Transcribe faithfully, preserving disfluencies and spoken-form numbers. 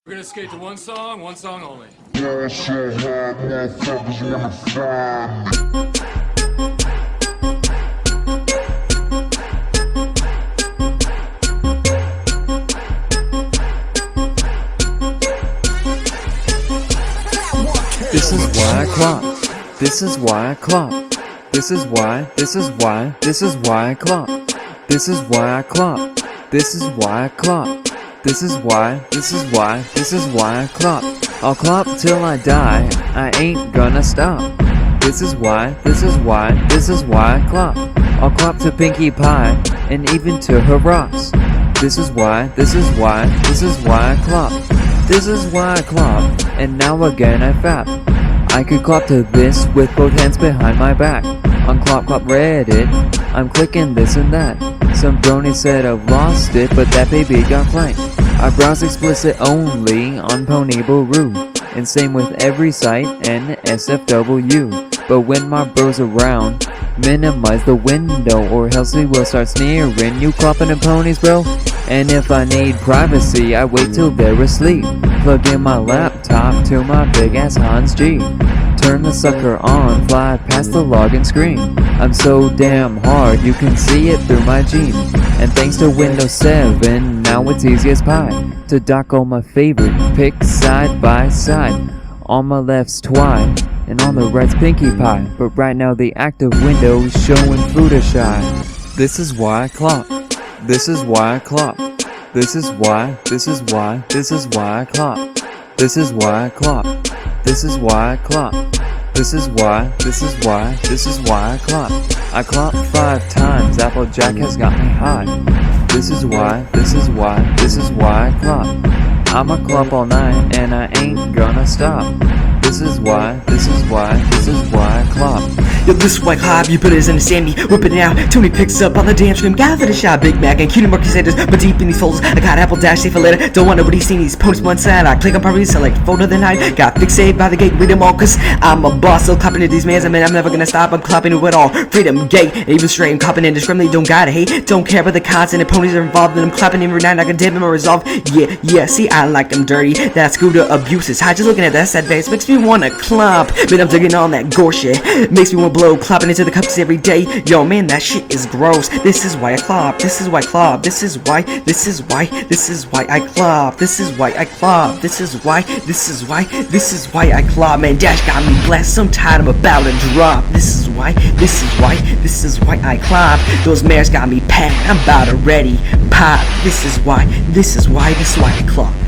We're gonna skate to one song, one song only. Going so hard, motherfuckers wanna find me. This is why I clop. This is why I clop. This is why, this is why, this is why I clop. This is why I clop. This is why I clop. This is why, this is why, this is why I clop. I'll clop till I die, I ain't gonna stop. This is why, this is why, this is why I clop. I'll clop to Pinkie Pie, and even to her rocks. This is why, this is why, this is why I clop. This is why I clop, and now again I fap. I could clop to this with both hands behind my back. On Clop Clop Reddit, I'm clicking this and that. Some brony said I've lost it, but that baby got flanked. I browse explicit only on Ponybaroo, and same with every site and S F W. But when my bros around, minimize the window or else we will start sneering. You clopping in ponies, bro? And if I need privacy, I wait till they're asleep. Plug in my laptop to my big ass Hans G. Turn the sucker on, fly past the login screen. I'm so damn hard, you can see it through my jeans. And thanks to Windows seven, now it's easy as pie to dock all my favorite pics side by side. On my left's Twi, and on the right's Pinkie Pie. But right now the active window is showing Fluttershy. This is why I clop. This is why I clop. This is why, this is why, this is why I clop. This is why I clop. This is why I clop. This is why, this is why, this is why I clop. I clop five times, Applejack has got me high. This is why, this is why, this is why I clop. I'ma clop all night and I ain't gonna stop. This is why, this is why, this is why I clop. Yo, this is why I clop, you better understand me. Whipping it out, Tony picks up on the dance stream. Gather the shot, Big Mac and cutie Marcus Sanders. But deep in these folds, I got Apple Dash, safe for later. Don't want nobody seeing these ponies one side. I click on properties, select photo the night. Got fixated by the gate, read them all, cause I'm a boss. Still clapping to these mans, I mean, I'm never gonna stop. I'm clapping to it all. Freedom, gay, and even straight. I'm clapping indiscriminately, don't gotta hate. Don't care about the content, and ponies are involved. And I'm clapping every night, I can dip in my resolve. Yeah, yeah, see, I like them dirty. That scooter abuse is high. Just looking at that sad face makes me wanna clop. Man, I'm digging on that gore shit. Makes me wanna blow, clopping into the cups every day. Yo, man, that shit is gross. This is why I clop. This is why I clop. This is why. This is why. This is why I clop. This is why I clop. This is why. This is why. This is why I clop. Man, Dash got me blessed. Sometime I'm about to drop. This is why. This is why. This is why I clop. Those mares got me packed. I'm about to ready pop. This is why. This is why. This is why I clop.